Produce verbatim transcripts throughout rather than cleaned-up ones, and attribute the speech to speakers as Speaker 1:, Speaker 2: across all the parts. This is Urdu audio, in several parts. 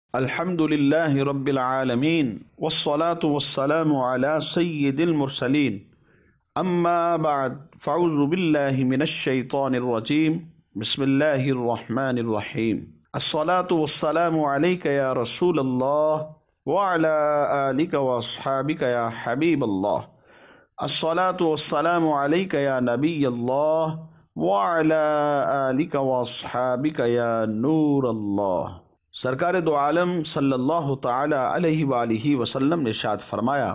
Speaker 1: الحمد لله رب العالمين والصلاة والسلام على سيد المرسلين أما بعد فأعوذ بالله من الشيطان الرجيم بسم الله الرحمن الرحيم الصلاة والسلام عليك يا رسول الله وعلى آلك وأصحابك يا حبيب الله الصلاة والسلام عليك يا نبي الله وعلى آلك وأصحابك يا نور الله۔ سرکار دو عالم صلی اللہ تعالی علیہ وآلہ وسلم نے ارشاد فرمایا،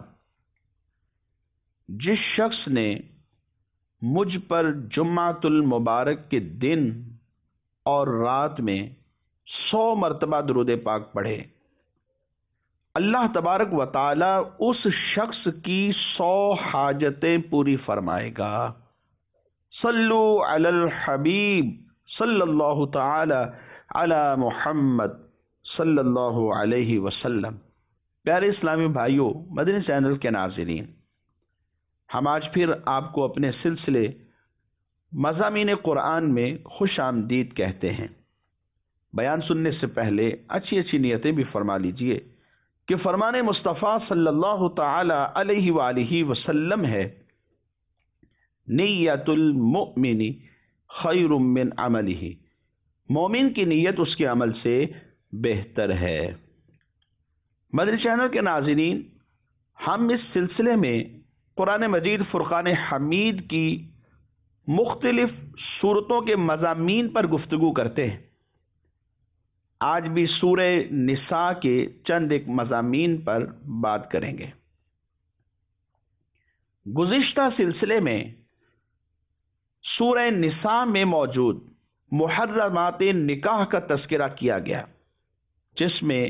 Speaker 1: جس شخص نے مجھ پر جمعۃ المبارک کے دن اور رات میں سو مرتبہ درود پاک پڑھے، اللہ تبارک و تعالی اس شخص کی سو حاجتیں پوری فرمائے گا۔ صلو علی الحبیب صلی اللہ تعالی علی محمد صلی اللہ علیہ وسلم۔ پیارے اسلامی بھائیوں، مدنی چینل کے ناظرین، ہم آج پھر آپ کو اپنے سلسلے مضامین قرآن میں خوش آمدید کہتے ہیں۔ بیان سننے سے پہلے اچھی اچھی نیتیں بھی فرما لیجئے کہ فرمان مصطفیٰ صلی اللہ تعالی علیہ وآلہ وسلم ہے، نیت المؤمن خیر من عملہ، مومن کی نیت اس کے عمل سے بہتر ہے۔ مدنی چینل کے ناظرین، ہم اس سلسلے میں قرآن مجید فرقان حمید کی مختلف صورتوں کے مضامین پر گفتگو کرتے ہیں۔ آج بھی سورہ نساء کے چند ایک مضامین پر بات کریں گے۔ گزشتہ سلسلے میں سورہ نساء میں موجود محرمات نکاح کا تذکرہ کیا گیا، جس میں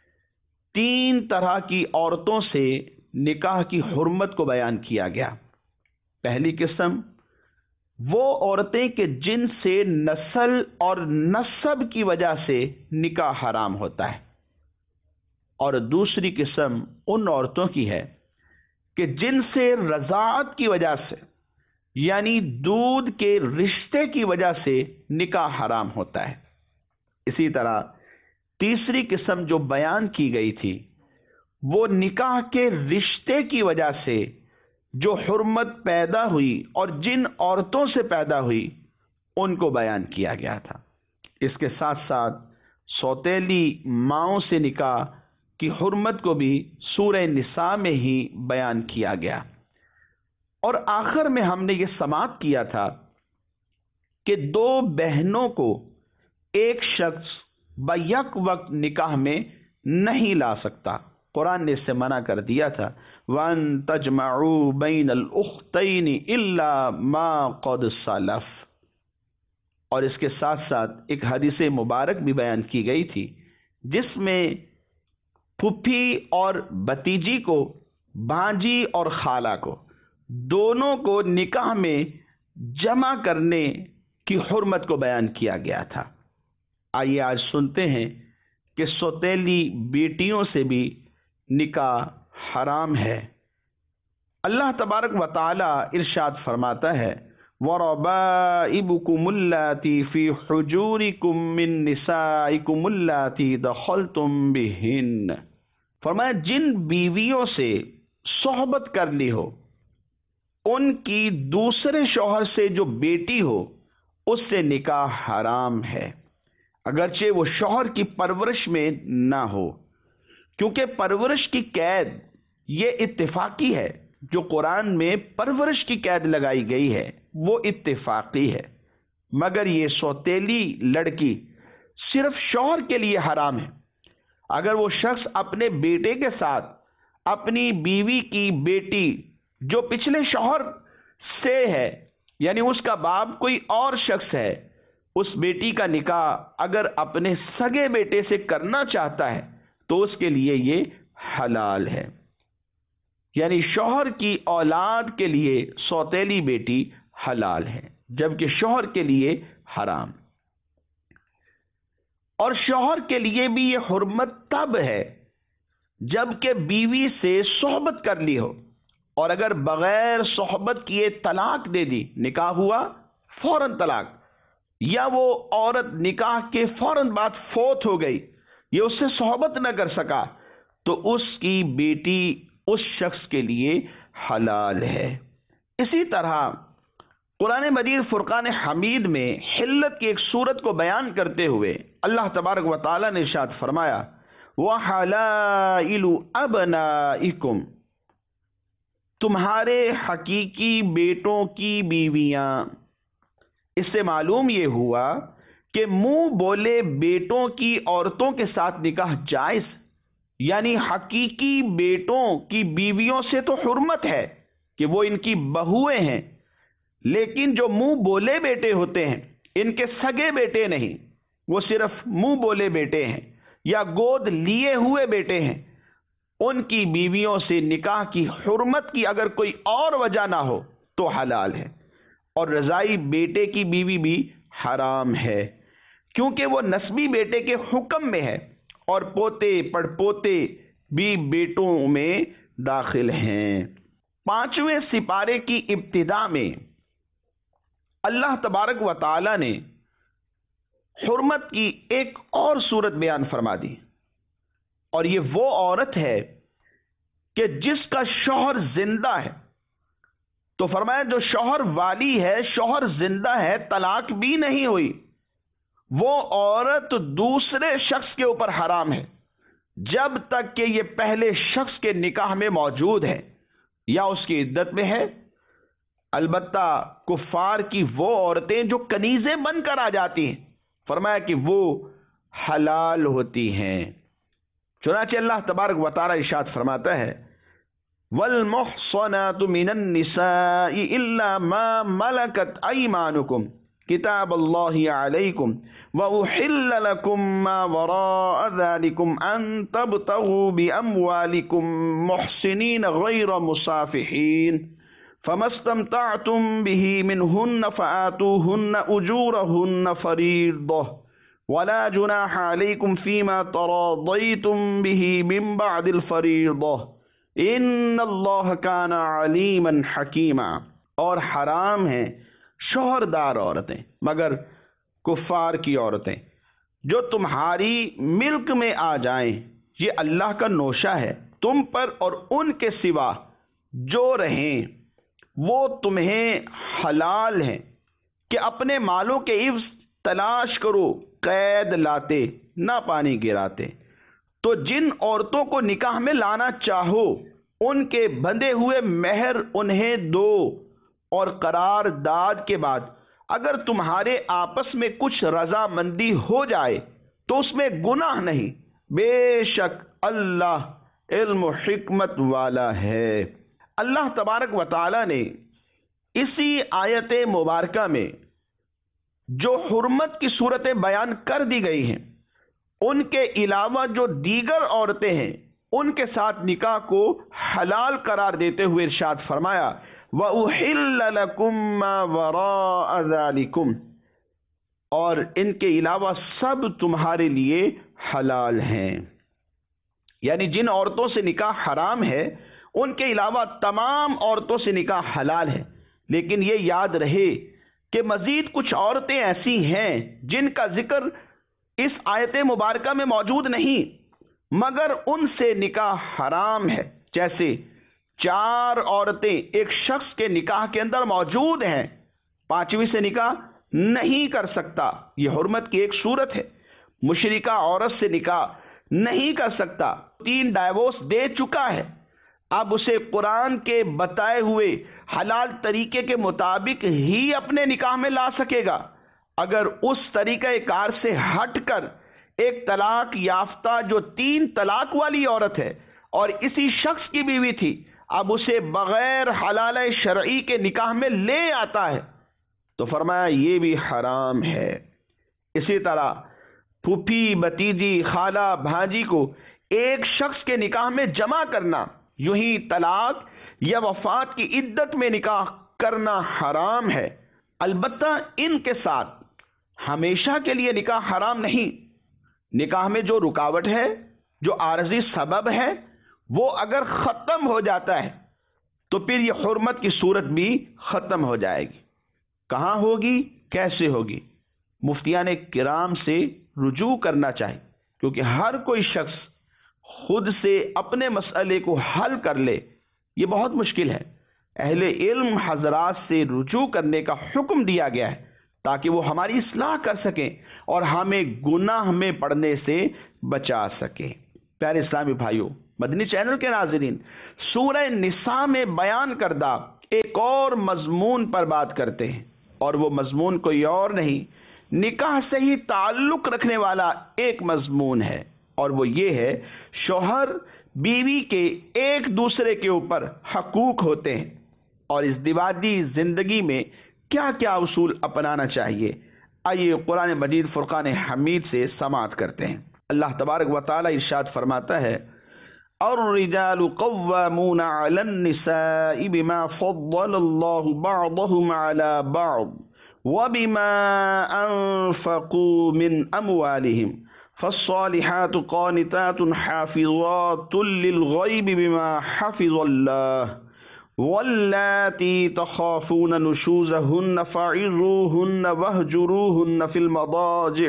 Speaker 1: تین طرح کی عورتوں سے نکاح کی حرمت کو بیان کیا گیا۔ پہلی قسم وہ عورتیں کہ جن سے نسل اور نسب کی وجہ سے نکاح حرام ہوتا ہے، اور دوسری قسم ان عورتوں کی ہے کہ جن سے رضاعت کی وجہ سے یعنی دودھ کے رشتے کی وجہ سے نکاح حرام ہوتا ہے۔ اسی طرح تیسری قسم جو بیان کی گئی تھی وہ نکاح کے رشتے کی وجہ سے جو حرمت پیدا ہوئی اور جن عورتوں سے پیدا ہوئی ان کو بیان کیا گیا تھا۔ اس کے ساتھ ساتھ سوتیلی ماؤں سے نکاح کی حرمت کو بھی سورہ نساء میں ہی بیان کیا گیا۔ اور آخر میں ہم نے یہ سماعت کیا تھا کہ دو بہنوں کو ایک شخص بیک وقت نکاح میں نہیں لا سکتا، قرآن نے اس سے منع کر دیا تھا، وَأَن تَجْمَعُوا بَيْنَ الْأُخْتَيْنِ إِلَّا مَا قَدْ سَلَفَ۔ اور اس کے ساتھ ساتھ ایک حدیث مبارک بھی بیان کی گئی تھی جس میں پھپھی اور بھتیجی کو، بھانجی اور خالہ کو، دونوں کو نکاح میں جمع کرنے کی حرمت کو بیان کیا گیا تھا۔ آئیے آج سنتے ہیں کہ سوتیلی بیٹیوں سے بھی نکاح حرام ہے۔ اللہ تبارک و تعالی ارشاد فرماتا ہے، وَرَبَائِبُكُمُ اللَّاتِي فِي حُجُورِكُم مِّن نِّسَائِكُمُ اللَّاتِي دَخَلْتُم بِهِنَّ، فرمایا جن بیویوں سے صحبت کر لی ہو، ان کی دوسرے شوہر سے جو بیٹی ہو اس سے نکاح حرام ہے، اگرچہ وہ شوہر کی پرورش میں نہ ہو، کیونکہ پرورش کی قید یہ اتفاقی ہے۔ جو قرآن میں پرورش کی قید لگائی گئی ہے وہ اتفاقی ہے، مگر یہ سوتیلی لڑکی صرف شوہر کے لیے حرام ہے۔ اگر وہ شخص اپنے بیٹے کے ساتھ اپنی بیوی کی بیٹی جو پچھلے شوہر سے ہے، یعنی اس کا باپ کوئی اور شخص ہے، اس بیٹی کا نکاح اگر اپنے سگے بیٹے سے کرنا چاہتا ہے تو اس کے لیے یہ حلال ہے، یعنی شوہر کی اولاد کے لیے سوتیلی بیٹی حلال ہے جبکہ شوہر کے لیے حرام۔ اور شوہر کے لیے بھی یہ حرمت تب ہے جبکہ بیوی سے صحبت کر لی ہو، اور اگر بغیر صحبت کیے طلاق دے دی، نکاح ہوا فوراً طلاق، یا وہ عورت نکاح کے فوراً بعد فوت ہو گئی، یہ اس سے صحبت نہ کر سکا تو اس کی بیٹی اس شخص کے لیے حلال ہے۔ اسی طرح قرآن مجید فرقان حمید میں حلت کی ایک صورت کو بیان کرتے ہوئے اللہ تبارک و تعالی نے ارشاد فرمایا وَحَلَائِلُ أَبْنَائِكُمْ، تمہارے حقیقی بیٹوں کی بیویاں۔ اس سے معلوم یہ ہوا کہ منہ بولے بیٹوں کی عورتوں کے ساتھ نکاح جائز، یعنی حقیقی بیٹوں کی بیویوں سے تو حرمت ہے کہ وہ ان کی بہویں ہیں، لیکن جو منہ بولے بیٹے ہوتے ہیں، ان کے سگے بیٹے نہیں، وہ صرف منہ بولے بیٹے ہیں یا گود لیے ہوئے بیٹے ہیں، ان کی بیویوں سے نکاح کی حرمت کی اگر کوئی اور وجہ نہ ہو تو حلال ہے، اور رضائی بیٹے کی بیوی بھی حرام ہے کیونکہ وہ نسبی بیٹے کے حکم میں ہے، اور پوتے پڑ پوتے بھی بیٹوں میں داخل ہیں۔ پانچویں سپارے کی ابتدا میں اللہ تبارک و تعالی نے حرمت کی ایک اور صورت بیان فرما دی، اور یہ وہ عورت ہے کہ جس کا شوہر زندہ ہے، تو فرمایا جو شوہر والی ہے، شوہر زندہ ہے، طلاق بھی نہیں ہوئی، وہ عورت دوسرے شخص کے اوپر حرام ہے جب تک کہ یہ پہلے شخص کے نکاح میں موجود ہے یا اس کی عدت میں ہے۔ البتہ کفار کی وہ عورتیں جو کنیزیں بن کر آ جاتی ہیں، فرمایا کہ وہ حلال ہوتی ہیں۔ چنانچہ اللہ تبارک و تعالی ارشاد فرماتا ہے وَالْمُحْصَنَاتُ مِنَ النِّسَاءِ إِلَّا مَا مَلَكَتْ أَيْمَانُكُمْ کتاب اللہ علیکم وَأُحِلَّ لَكُم مَّا وَرَاءَ ذَلِكُمْ أَن تَبْتَغُوا بِأَمْوَالِكُمْ مُحْصِنِينَ غَيْرَ مُسَافِحِينَ فَمَا اسْتَمْتَعْتُم بِهِ مِنْهُنَّ فَآتُوهُنَّ أُجُورَهُنَّ فَرِيضَةً وَلَا جُنَاحَ عَلَيْكُمْ فِيمَا تَرَاضَيْتُم بِهِ مِن بَعْدِ الْفَرِيضَةِ إِنَّ اللَّهَ كَانَ عَلِيمًا حَكِيمًا۔ اور حرام ہیں شوہردار عورتیں مگر کفار کی عورتیں جو تمہاری ملک میں آ جائیں، یہ اللہ کا نوشہ ہے تم پر، اور ان کے سوا جو رہیں وہ تمہیں حلال ہیں کہ اپنے مالوں کے عوض تلاش کرو، قید لاتے نہ پانی گراتے۔ تو جن عورتوں کو نکاح میں لانا چاہو ان کے بندھے ہوئے مہر انہیں دو، اور قرار داد کے بعد اگر تمہارے آپس میں کچھ رضامندی ہو جائے تو اس میں گناہ نہیں، بے شک اللہ علم و حکمت والا ہے۔ اللہ تبارک و تعالی نے اسی آیت مبارکہ میں جو حرمت کی صورتیں بیان کر دی گئی ہیں، ان کے علاوہ جو دیگر عورتیں ہیں ان کے ساتھ نکاح کو حلال قرار دیتے ہوئے ارشاد فرمایا وَأُحِلَّ لَكُم مَّا وَرَاءَ ذَلِكُمْ، اور ان کے علاوہ سب تمہارے لیے حلال ہیں، یعنی جن عورتوں سے نکاح حرام ہے ان کے علاوہ تمام عورتوں سے نکاح حلال ہے۔ لیکن یہ یاد رہے کہ مزید کچھ عورتیں ایسی ہیں جن کا ذکر اس آیت مبارکہ میں موجود نہیں مگر ان سے نکاح حرام ہے، جیسے چار عورتیں ایک شخص کے نکاح کے اندر موجود ہیں، پانچویں سے نکاح نہیں کر سکتا، یہ حرمت کی ایک صورت ہے۔ مشرکہ عورت سے نکاح نہیں کر سکتا، تین ڈائیورس دے چکا ہے، اب اسے قرآن کے بتائے ہوئے حلال طریقے کے مطابق ہی اپنے نکاح میں لا سکے گا۔ اگر اس طریقہ کار سے ہٹ کر ایک طلاق یافتہ جو تین طلاق والی عورت ہے اور اسی شخص کی بیوی تھی، اب اسے بغیر حلال شرعی کے نکاح میں لے آتا ہے تو فرمایا یہ بھی حرام ہے۔ اسی طرح پھوپھی، بھتیجی، خالہ، بھانجی کو ایک شخص کے نکاح میں جمع کرنا، یوں ہی طلاق یا وفات کی عدت میں نکاح کرنا حرام ہے۔ البتہ ان کے ساتھ ہمیشہ کے لیے نکاح حرام نہیں۔ نکاح میں جو رکاوٹ ہے، جو عارضی سبب ہے، وہ اگر ختم ہو جاتا ہے تو پھر یہ حرمت کی صورت بھی ختم ہو جائے گی۔ کہاں ہوگی، کیسے ہوگی؟ مفتیان کرام سے رجوع کرنا چاہیے کیونکہ ہر کوئی شخص خود سے اپنے مسئلے کو حل کر لے یہ بہت مشکل ہے۔ اہل علم حضرات سے رجوع کرنے کا حکم دیا گیا ہے تاکہ وہ ہماری اصلاح کر سکیں اور ہمیں گناہ میں پڑنے سے بچا سکیں۔ پیارے اسلامی بھائیوں، مدنی چینل کے ناظرین، سورہ نساء میں بیان کردہ ایک اور مضمون پر بات کرتے ہیں، اور وہ مضمون کوئی اور نہیں، نکاح سے ہی تعلق رکھنے والا ایک مضمون ہے، اور وہ یہ ہے شوہر بیوی کے ایک دوسرے کے اوپر حقوق ہوتے ہیں اور اس ازدواجی زندگی میں کیا کیا اصول اپنانا چاہیے۔ آئیے قرآن مجید فرقان حمید سے سماعت کرتے ہیں۔ اللہ تبارک و تعالی ارشاد فرماتا ہے، الرجال قوامون علی النساء بما فضل اللہ بعضهم علی بعض وبما انفقوا من اموالهم فالصالحات قانتات حافظات للغیب بما حفظ اللہ واللاتی تخافون نشوزهن فعظوهن واهجروهن في المضاجع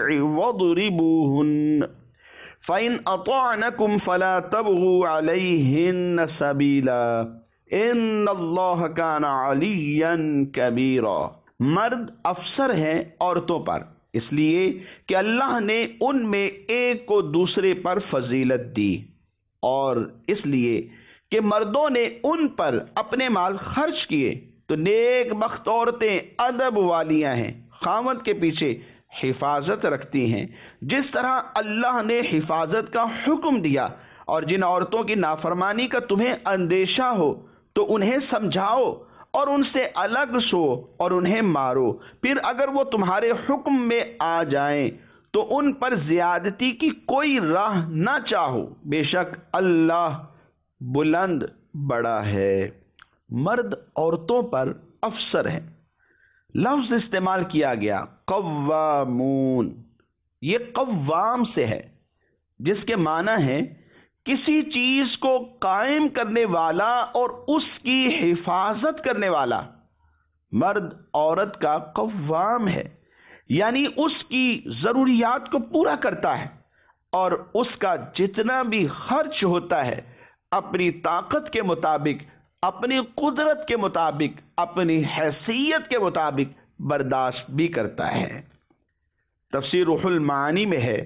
Speaker 1: واضربوهن فَإِنْ أَطَعْنَكُمْ فَلَا تَبْغُوا عَلَيْهِنَّ سَبِيلًا إِنَّ اللَّهَ كَانَ عَلِيًّا كَبِيرًا۔ مرد افسر ہیں عورتوں پر، اس لیے کہ اللہ نے ان میں ایک کو دوسرے پر فضیلت دی، اور اس لیے کہ مردوں نے ان پر اپنے مال خرچ کیے تو نیک بخت عورتیں ادب والیاں ہیں، خاوند کے پیچھے حفاظت رکھتی ہیں، جس طرح اللہ نے حفاظت کا حکم دیا۔ اور جن عورتوں کی نافرمانی کا تمہیں اندیشہ ہو تو انہیں سمجھاؤ اور ان سے الگ سو اور انہیں مارو، پھر اگر وہ تمہارے حکم میں آ جائیں تو ان پر زیادتی کی کوئی راہ نہ چاہو، بے شک اللہ بلند بڑا ہے۔ مرد عورتوں پر افسر ہیں، لفظ استعمال کیا گیا قوامون، یہ قوام سے ہے جس کے معنی ہے کسی چیز کو قائم کرنے والا اور اس کی حفاظت کرنے والا۔ مرد عورت کا قوام ہے، یعنی اس کی ضروریات کو پورا کرتا ہے اور اس کا جتنا بھی خرچ ہوتا ہے اپنی طاقت کے مطابق، اپنی قدرت کے مطابق، اپنی حیثیت کے مطابق برداشت بھی کرتا ہے۔ تفسیر روح المعانی میں ہے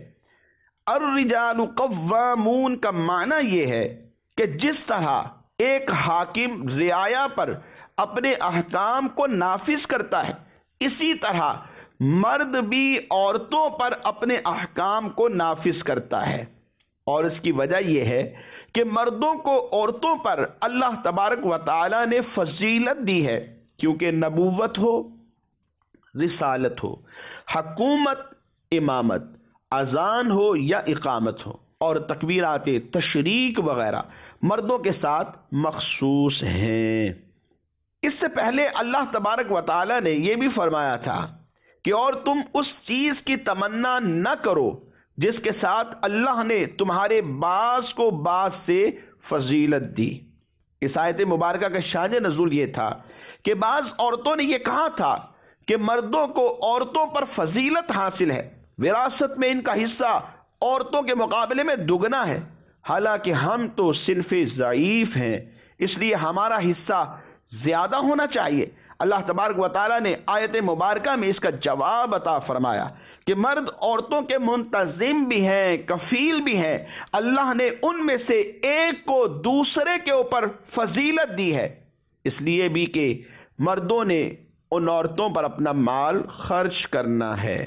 Speaker 1: الرجال قوامون کا معنی یہ ہے کہ جس طرح ایک حاکم رعایا پر اپنے احکام کو نافذ کرتا ہے، اسی طرح مرد بھی عورتوں پر اپنے احکام کو نافذ کرتا ہے، اور اس کی وجہ یہ ہے کہ مردوں کو عورتوں پر اللہ تبارک و تعالی نے فضیلت دی ہے، کیونکہ نبوت ہو، رسالت ہو، حکومت، امامت، اذان ہو یا اقامت ہو، اور تکبیرات تشریق وغیرہ مردوں کے ساتھ مخصوص ہیں۔ اس سے پہلے اللہ تبارک و تعالی نے یہ بھی فرمایا تھا کہ اور تم اس چیز کی تمنا نہ کرو جس کے ساتھ اللہ نے تمہارے بعض کو بعض سے فضیلت دی۔ اس آیت مبارکہ کا شان نزول یہ تھا کہ بعض عورتوں نے یہ کہا تھا کہ مردوں کو عورتوں پر فضیلت حاصل ہے، وراثت میں ان کا حصہ عورتوں کے مقابلے میں دگنا ہے، حالانکہ ہم تو صنف ضعیف ہیں، اس لیے ہمارا حصہ زیادہ ہونا چاہیے۔ اللہ تبارک و تعالیٰ نے آیت مبارکہ میں اس کا جواب عطا فرمایا کہ مرد عورتوں کے منتظم بھی ہیں، کفیل بھی ہیں، اللہ نے ان میں سے ایک کو دوسرے کے اوپر فضیلت دی ہے، اس لیے بھی کہ مردوں نے ان عورتوں پر اپنا مال خرچ کرنا ہے۔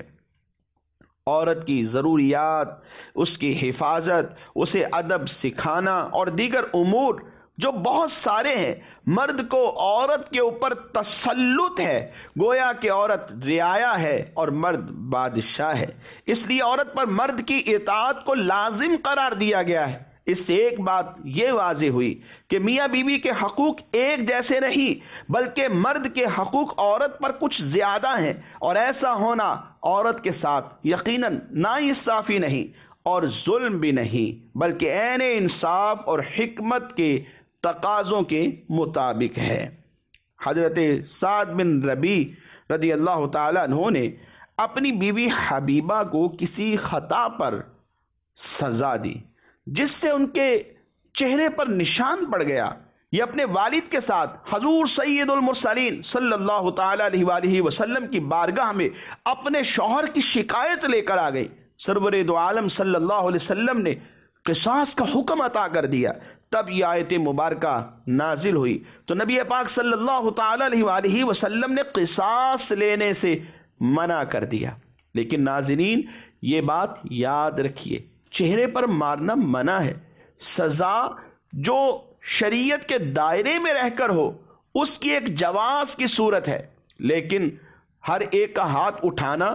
Speaker 1: عورت کی ضروریات، اس کی حفاظت، اسے ادب سکھانا اور دیگر امور جو بہت سارے ہیں، مرد کو عورت کے اوپر تسلط ہے، گویا کہ عورت رعایا ہے اور مرد بادشاہ ہے، اس لیے عورت پر مرد کی اطاعت کو لازم قرار دیا گیا ہے۔ اس سے ایک بات یہ واضح ہوئی کہ میاں بیوی کے حقوق ایک جیسے نہیں، بلکہ مرد کے حقوق عورت پر کچھ زیادہ ہیں، اور ایسا ہونا عورت کے ساتھ یقیناً ناانصافی نہیں اور ظلم بھی نہیں، بلکہ عین انصاف اور حکمت کے تقاضوں کے مطابق ہے۔ حضرت سعد بن ربیع رضی اللہ تعالیٰ عنہ نے اپنی بیوی حبیبہ کو کسی خطا پر سزا دی جس سے ان کے چہرے پر نشان پڑ گیا۔ یہ اپنے والد کے ساتھ حضور سید المرسلین صلی اللہ تعالی علیہ وآلہ وسلم کی بارگاہ میں اپنے شوہر کی شکایت لے کر آ گئی۔ سرور دو عالم صلی اللہ علیہ وسلم نے قصاص کا حکم عطا کر دیا۔ تب یہ آیت مبارکہ نازل ہوئی تو نبی پاک صلی اللہ تعالی علیہ وآلہ وسلم نے قصاص لینے سے منع کر دیا۔ لیکن ناظرین یہ بات یاد رکھیے، چہرے پر مارنا منع ہے۔ سزا جو شریعت کے دائرے میں رہ کر ہو اس کی ایک جواز کی صورت ہے، لیکن ہر ایک کا ہاتھ اٹھانا،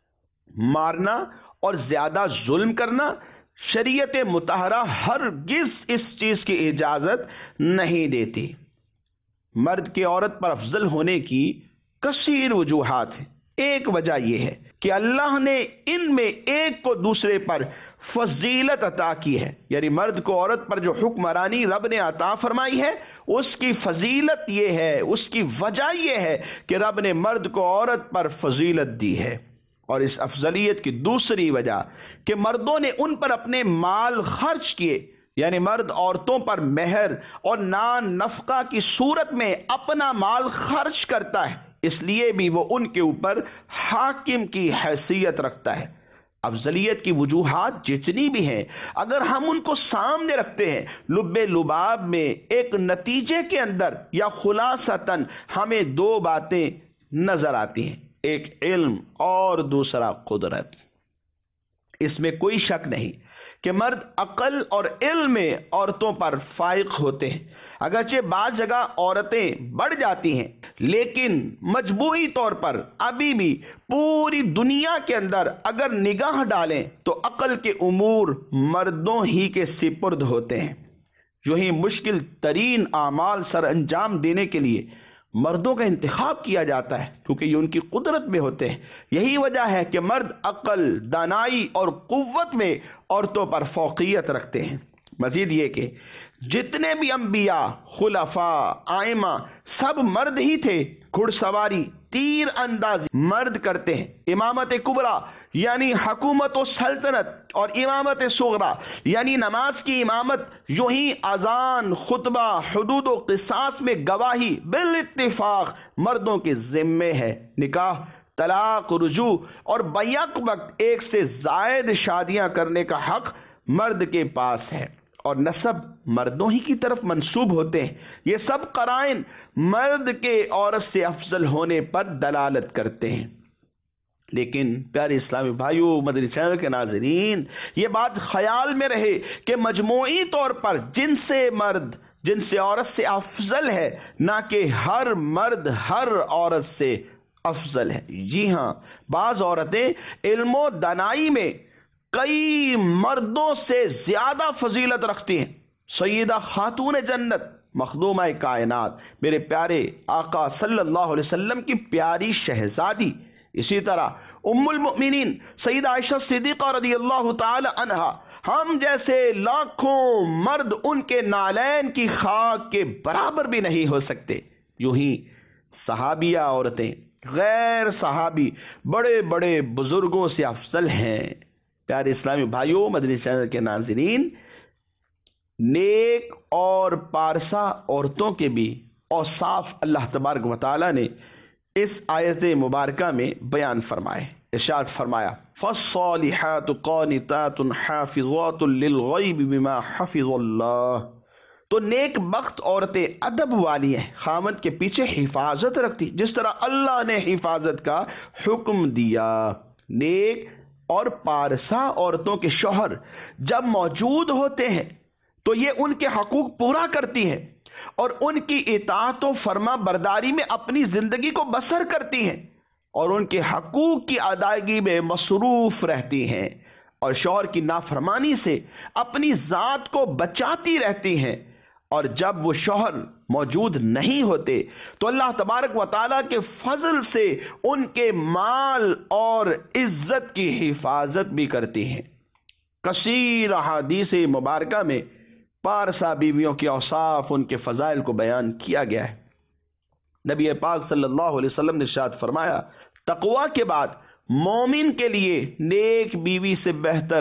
Speaker 1: مارنا اور زیادہ ظلم کرنا شریعت مطہرہ ہرگز اس چیز کی اجازت نہیں دیتی۔ مرد کے عورت پر افضل ہونے کی کثیر وجوہات ہیں۔ ایک وجہ یہ ہے کہ اللہ نے ان میں ایک کو دوسرے پر فضیلت عطا کی ہے، یعنی مرد کو عورت پر جو حکمرانی رب نے عطا فرمائی ہے اس کی فضیلت یہ ہے، اس کی وجہ یہ ہے کہ رب نے مرد کو عورت پر فضیلت دی ہے۔ اور اس افضلیت کی دوسری وجہ کہ مردوں نے ان پر اپنے مال خرچ کیے، یعنی مرد عورتوں پر مہر اور نان نفقہ کی صورت میں اپنا مال خرچ کرتا ہے، اس لیے بھی وہ ان کے اوپر حاکم کی حیثیت رکھتا ہے۔ افضلیت کی وجوہات جتنی بھی ہیں اگر ہم ان کو سامنے رکھتے ہیں، لب لباب میں ایک نتیجے کے اندر یا خلاصتاً ہمیں دو باتیں نظر آتی ہیں، ایک علم اور دوسرا قدرت۔ اس میں کوئی شک نہیں کہ مرد عقل اور علم میں عورتوں پر فائق ہوتے ہیں۔ اگرچہ بعض جگہ عورتیں بڑھ جاتی ہیں، لیکن مجموعی طور پر ابھی بھی پوری دنیا کے اندر اگر نگاہ ڈالیں تو عقل کے امور مردوں ہی کے سپرد ہوتے ہیں۔ جو ہی مشکل ترین اعمال سر انجام دینے کے لیے مردوں کا انتخاب کیا جاتا ہے، کیونکہ یہ ان کی قدرت میں ہوتے ہیں۔ یہی وجہ ہے کہ مرد عقل، دانائی اور قوت میں عورتوں پر فوقیت رکھتے ہیں۔ مزید یہ کہ جتنے بھی انبیاء، خلفاء، ائمہ سب مرد ہی تھے۔ گھڑ سواری، تیر اندازی مرد کرتے ہیں۔ امامت کبریٰ یعنی حکومت و سلطنت اور امامت صغریٰ یعنی نماز کی امامت، یوں ہی اذان، خطبہ، حدود و قصاص میں گواہی بالاتفاق مردوں کے ذمے ہے۔ نکاح، طلاق، رجوع اور بیک وقت ایک سے زائد شادیاں کرنے کا حق مرد کے پاس ہے، اور نسب مردوں ہی کی طرف منسوب ہوتے ہیں۔ یہ سب قرائن مرد کے عورت سے افضل ہونے پر دلالت کرتے ہیں۔ لیکن پیارے اسلامی بھائیو، مدنی چینل کے ناظرین، یہ بات خیال میں رہے کہ مجموعی طور پر جن سے مرد جن سے عورت سے افضل ہے، نہ کہ ہر مرد ہر عورت سے افضل ہے۔ جی ہاں، بعض عورتیں علم و دانائی میں کئی مردوں سے زیادہ فضیلت رکھتی ہیں۔ سیدہ خاتون جنت، مخدومہ کائنات، میرے پیارے آقا صلی اللہ علیہ وسلم کی پیاری شہزادی، اسی طرح ام المؤمنین سیدہ عائشہ صدیقہ رضی اللہ تعالی عنہا، ہم جیسے لاکھوں مرد ان کے نالین کی خاک کے برابر بھی نہیں ہو سکتے۔ یوں ہی صحابیہ عورتیں غیر صحابی بڑے بڑے بزرگوں سے افضل ہیں۔ پیارے اسلامی بھائیوں، مدنی چینل کے ناظرین، نیک اور پارسا عورتوں کے بھی اوصاف اللہ تبارک و تعالی نے اس آیت مبارکہ میں بیان فرمائے۔ ارشاد فرمایا، فالصالحات قانتات حافظات للغیب بما حفظ اللہ۔ تو نیک بخت عورتیں ادب والی ہیں، خامد کے پیچھے حفاظت رکھتی، جس طرح اللہ نے حفاظت کا حکم دیا۔ نیک اور پارسا عورتوں کے شوہر جب موجود ہوتے ہیں تو یہ ان کے حقوق پورا کرتی ہیں اور ان کی اطاعت و فرما برداری میں اپنی زندگی کو بسر کرتی ہیں اور ان کے حقوق کی ادائیگی میں مصروف رہتی ہیں اور شوہر کی نافرمانی سے اپنی ذات کو بچاتی رہتی ہیں۔ اور جب وہ شوہر موجود نہیں ہوتے تو اللہ تبارک و تعالیٰ کے فضل سے ان کے مال اور عزت کی حفاظت بھی کرتی ہیں۔ کثیر احادیث مبارکہ میں پارسا بیویوں کے اوصاف، ان کے فضائل کو بیان کیا گیا ہے۔ نبی پاک صلی اللہ علیہ وسلم نے ارشاد فرمایا، تقوی کے بعد مومن کے لیے نیک بیوی سے بہتر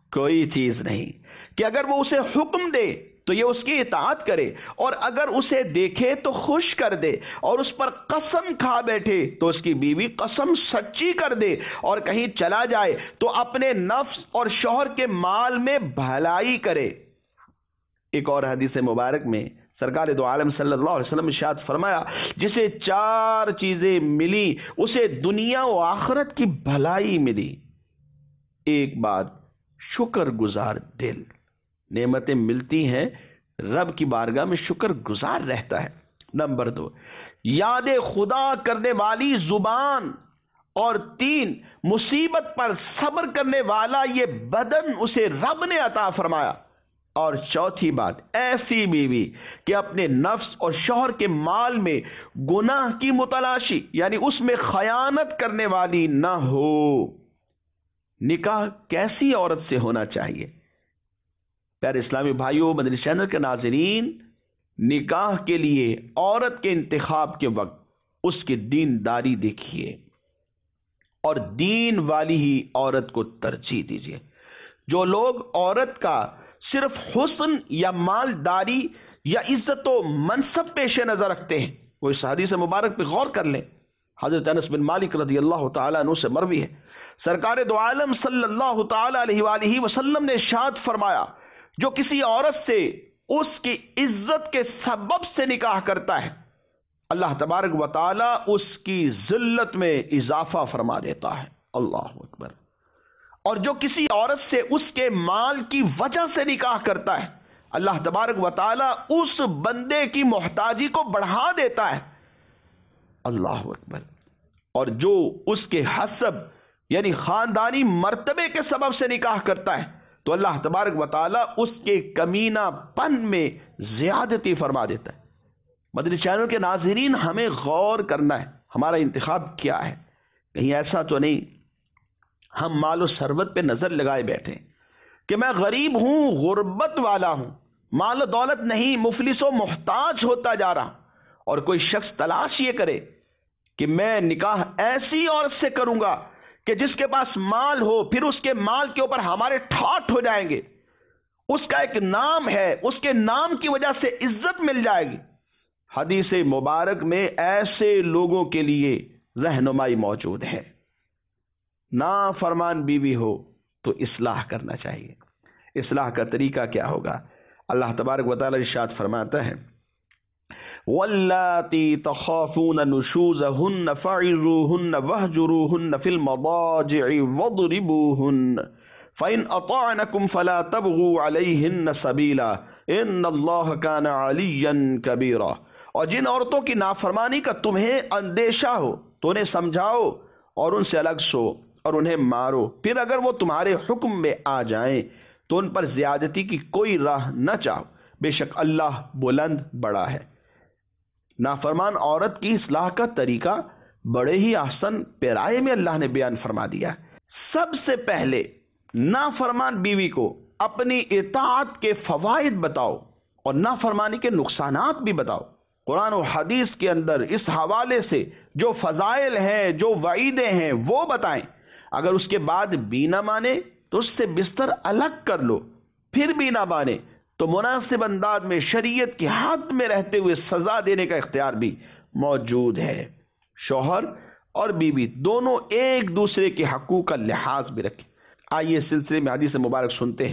Speaker 1: کوئی چیز نہیں کہ اگر وہ اسے حکم دے تو یہ اس کی اطاعت کرے، اور اگر اسے دیکھے تو خوش کر دے، اور اس پر قسم کھا بیٹھے تو اس کی بیوی قسم سچی کر دے، اور کہیں چلا جائے تو اپنے نفس اور شوہر کے مال میں بھلائی کرے۔ ایک اور حدیث مبارک میں سرکار دو عالم صلی اللہ علیہ وسلم ارشاد فرمایا، جسے چار چیزیں ملی اسے دنیا و آخرت کی بھلائی ملی۔ ایک بات، شکر گزار دل، نعمتیں ملتی ہیں، رب کی بارگاہ میں شکر گزار رہتا ہے۔ نمبر دو، یاد خدا کرنے والی زبان، اور تین، مصیبت پر صبر کرنے والا یہ بدن اسے رب نے عطا فرمایا۔ اور چوتھی بات، ایسی بیوی کہ اپنے نفس اور شوہر کے مال میں گناہ کی متلاشی، یعنی اس میں خیانت کرنے والی نہ ہو۔ نکاح کیسی عورت سے ہونا چاہیے؟ پیارے اسلامی بھائیوں، مدنی چینل کے ناظرین، نکاح کے لیے عورت کے انتخاب کے وقت اس کی دینداری دیکھیے، اور دین والی ہی عورت کو ترجیح دیجیے۔ جو لوگ عورت کا صرف حسن یا مالداری یا عزت و منصب پیش نظر رکھتے ہیں، وہ اس حدیث مبارک پہ غور کر لیں۔ حضرت انس بن مالک رضی اللہ تعالیٰ عنہ سے مروی ہے، سرکار دو عالم صلی اللہ تعالی علیہ وآلہ وسلم نے ارشاد فرمایا، جو کسی عورت سے اس کی عزت کے سبب سے نکاح کرتا ہے، اللہ تبارک و تعالی اس کی ذلت میں اضافہ فرما دیتا ہے۔ اللہ اکبر۔ اور جو کسی عورت سے اس کے مال کی وجہ سے نکاح کرتا ہے، اللہ تبارک و تعالی اس بندے کی محتاجی کو بڑھا دیتا ہے۔ اللہ اکبر۔ اور جو اس کے حسب یعنی خاندانی مرتبے کے سبب سے نکاح کرتا ہے تو اللہ تبارک و تعالی اس کے کمینہ پن میں زیادتی فرما دیتا ہے۔ مدنی چینل کے ناظرین، ہمیں غور کرنا ہے ہمارا انتخاب کیا ہے۔ کہیں ایسا تو نہیں ہم مال و ثروت پہ نظر لگائے بیٹھے کہ میں غریب ہوں، غربت والا ہوں، مال و دولت نہیں، مفلس و محتاج ہوتا جا رہا، اور کوئی شخص تلاش یہ کرے کہ میں نکاح ایسی عورت سے کروں گا کہ جس کے پاس مال ہو، پھر اس کے مال کے اوپر ہمارے ٹھاٹ ہو جائیں گے، اس کا ایک نام ہے، اس کے نام کی وجہ سے عزت مل جائے گی۔ حدیث مبارک میں ایسے لوگوں کے لیے رہنمائی موجود ہے۔ نافرمان بیوی ہو تو اصلاح کرنا چاہیے۔ اصلاح کا طریقہ کیا ہوگا؟ اللہ تبارک و تعالی ارشاد فرماتا ہے، واللاتی تخافون نشوزہن فعظوہن واہجروہن فی المضاجع واضربوہن فإن اطعنکم فلا تبغوا علیہن سبیلا ان اللہ کان علیا کبیرا۔ اور جن عورتوں کی نافرمانی کا تمہیں اندیشہ ہو تو انہیں سمجھاؤ اور ان سے الگ سو اور انہیں مارو، پھر اگر وہ تمہارے حکم میں آ جائیں تو ان پر زیادتی کی کوئی راہ نہ چاہو، بے شک اللہ بلند بڑا ہے۔ نافرمان عورت کی اصلاح کا طریقہ بڑے ہی آسان پیرائے میں اللہ نے بیان فرما دیا۔ سب سے پہلے نافرمان بیوی کو اپنی اطاعت کے فوائد بتاؤ اور نافرمانی کے نقصانات بھی بتاؤ۔ قرآن و حدیث کے اندر اس حوالے سے جو فضائل ہیں، جو وعیدیں ہیں، وہ بتائیں۔ اگر اس کے بعد بھی نہ مانے تو اس سے بستر الگ کر لو، پھر بھی نہ مانے تو مناسب انداز میں شریعت کی حد میں رہتے ہوئے سزا دینے کا اختیار بھی موجود ہے۔ شوہر اور بیوی دونوں ایک دوسرے کے حقوق کا لحاظ بھی رکھیں۔ آئیے اس سلسلے میں حدیث مبارک سنتے ہیں۔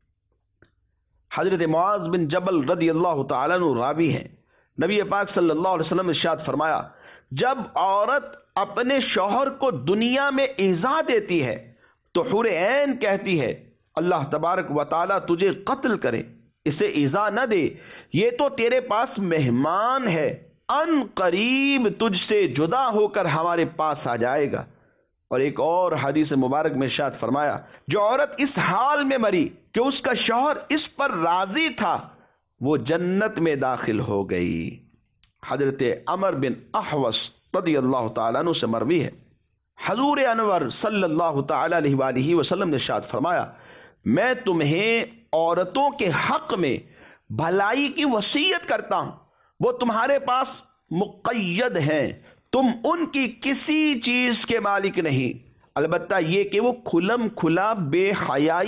Speaker 1: حضرت معاذ بن جبل رضی اللہ تعالیٰ عنہ راوی ہیں، نبی پاک صلی اللہ علیہ وسلم نے ارشاد فرمایا، جب عورت اپنے شوہر کو دنیا میں ایذا دیتی ہے تو حور عین کہتی ہے، اللہ تبارک و تعالیٰ تجھے قتل کرے، اسے ایذا نہ دے، یہ تو تیرے پاس مہمان ہے، ان قریب تجھ سے جدا ہو کر ہمارے پاس آ جائے گا۔ اور ایک اور حدیث مبارک میں ارشاد فرمایا، جو عورت اس حال میں مری کہ اس کا شوہر اس پر راضی تھا وہ جنت میں داخل ہو گئی۔ حضرت عمر بن احوص رضی اللہ تعالیٰ عنہ سے مروی ہے، حضور انور صلی اللہ تعالی علیہ وآلہ وسلم نے ارشاد فرمایا، میں تمہیں عورتوں کے حق میں بھلائی کی وصیت کرتا ہوں، وہ تمہارے پاس مقید ہیں، تم ان کی کسی چیز کے مالک نہیں، البتہ یہ کہ وہ کھلم کھلا بے حیائی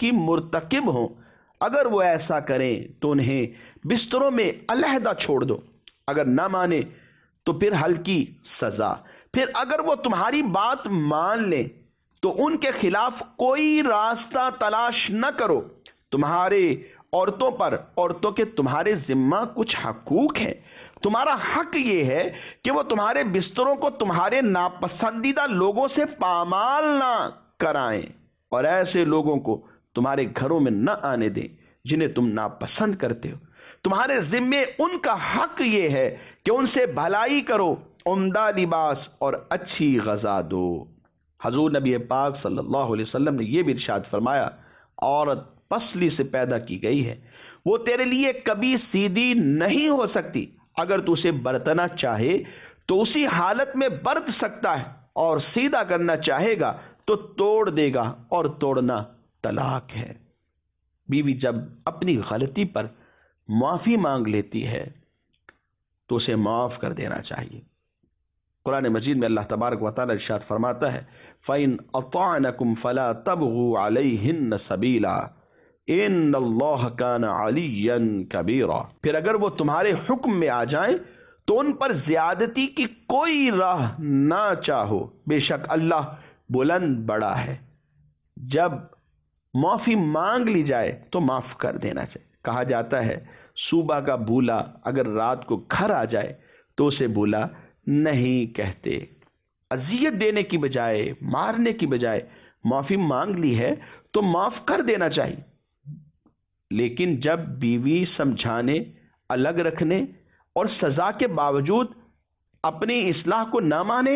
Speaker 1: کی مرتکب ہوں، اگر وہ ایسا کریں تو انہیں بستروں میں علیحدہ چھوڑ دو، اگر نہ مانے تو پھر ہلکی سزا، پھر اگر وہ تمہاری بات مان لیں تو ان کے خلاف کوئی راستہ تلاش نہ کرو۔ تمہارے عورتوں پر عورتوں کے تمہارے ذمہ کچھ حقوق ہیں، تمہارا حق یہ ہے کہ وہ تمہارے بستروں کو تمہارے ناپسندیدہ لوگوں سے پامال نہ کرائیں، اور ایسے لوگوں کو تمہارے گھروں میں نہ آنے دیں جنہیں تم ناپسند کرتے ہو۔ تمہارے ذمے ان کا حق یہ ہے کہ ان سے بھلائی کرو، عمدہ لباس اور اچھی غذا دو۔ حضور نبی پاک صلی اللہ علیہ وسلم نے یہ بھی ارشاد فرمایا، عورت پسلی سے پیدا کی گئی ہے، وہ تیرے لیے کبھی سیدھی نہیں ہو سکتی، اگر تو اسے برتنا چاہے تو اسی حالت میں برت سکتا ہے، اور سیدھا کرنا چاہے گا تو توڑ دے گا، اور توڑنا طلاق ہے۔ بیوی جب اپنی غلطی پر معافی مانگ لیتی ہے تو اسے معاف کر دینا چاہیے۔ قرآن مجید میں اللہ تبارک و تعالی ارشاد فرماتا ہے، فَإِنْ أَطَعْنَكُمْ فَلَا تَبْغُوا عَلَيْهِنَّ سَبِيلًا إِنَّ اللَّهَ كَانَ عَلِيًّا كَبِيرًا۔ پھر اگر وہ تمہارے حکم میں آ جائیں تو ان پر زیادتی کی کوئی راہ نہ چاہو، بے شک اللہ بلند بڑا ہے۔ جب معافی مانگ لی جائے تو معاف کر دینا چاہیے۔ کہا جاتا ہے صوبہ کا بھولا اگر رات کو گھر آ جائے تو اسے بھولا نہیں کہتے۔ اذیت دینے کی بجائے، مارنے کی بجائے معافی مانگ لی ہے تو معاف کر دینا چاہیے، لیکن جب بیوی سمجھانے، الگ رکھنے اور سزا کے باوجود اپنی اصلاح کو نہ مانے،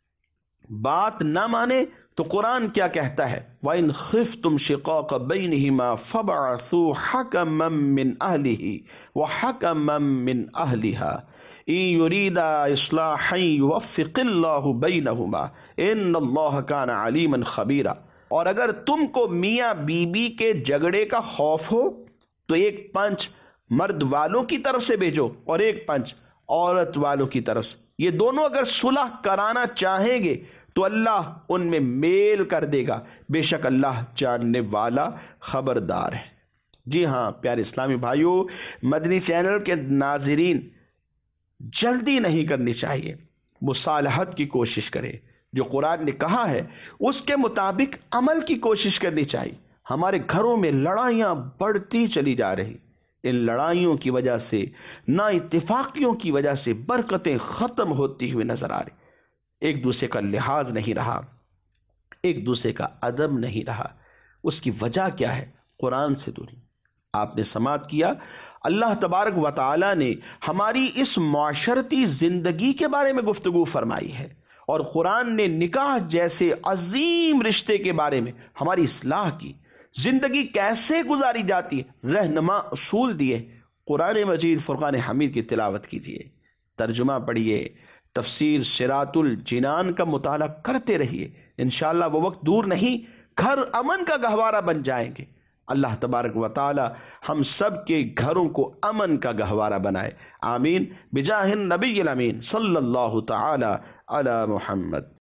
Speaker 1: بات نہ مانے، تو قرآن کیا کہتا ہے، وَإِنْ خِفْتُمْ شِقَاقَ بَيْنِهِمَا فَابْعَثُوا حَكَمًا مِّنْ أَهْلِهِ وَحَكَمًا مِّنْ أَهْلِهَا إِن يُرِيدَا إِصْلَاحًا يُوَفِّقِ اللَّهُ بَيْنَهُمَا إِنَّ اللَّهَ كَانَ عَلِيمًا خَبِيرًا۔ اور اگر تم کو میاں بیوی کے جھگڑے کا خوف ہو تو ایک پنچ مرد والوں کی طرف سے بھیجو اور ایک پنچ عورت والوں کی طرف سے، یہ دونوں اگر صلح کرانا چاہیں گے تو اللہ ان میں میل کر دے گا، بے شک اللہ جاننے والا خبردار ہے۔ جی ہاں پیارے اسلامی بھائیوں، مدنی چینل کے ناظرین، جلدی نہیں کرنی چاہیے، مصالحت کی کوشش کرے، جو قرآن نے کہا ہے اس کے مطابق عمل کی کوشش کرنی چاہیے۔ ہمارے گھروں میں لڑائیاں بڑھتی چلی جا رہی، ان لڑائیوں کی وجہ سے، نا اتفاقیوں کی وجہ سے برکتیں ختم ہوتی ہوئی نظر آ رہی، ایک دوسرے کا لحاظ نہیں رہا، ایک دوسرے کا ادب نہیں رہا۔ اس کی وجہ کیا ہے؟ قرآن سے دوری۔ آپ نے سماعت کیا، اللہ تبارک و تعالی نے ہماری اس معاشرتی زندگی کے بارے میں گفتگو فرمائی ہے، اور قرآن نے نکاح جیسے عظیم رشتے کے بارے میں ہماری اصلاح کی، زندگی کیسے گزاری جاتی ہے، رہنما اصول دیے۔ قرآن مجید فرقان حمید کی تلاوت کیجیے، ترجمہ پڑھیے، تفسیر صراط الجنان کا مطالعہ کرتے رہیے، انشاءاللہ وہ وقت دور نہیں، گھر امن کا گہوارہ بن جائیں گے۔ اللہ تبارک و تعالی ہم سب کے گھروں کو امن کا گہوارہ بنائے، آمین، بجاہ النبی الامین صلی اللہ تعالی علی محمد۔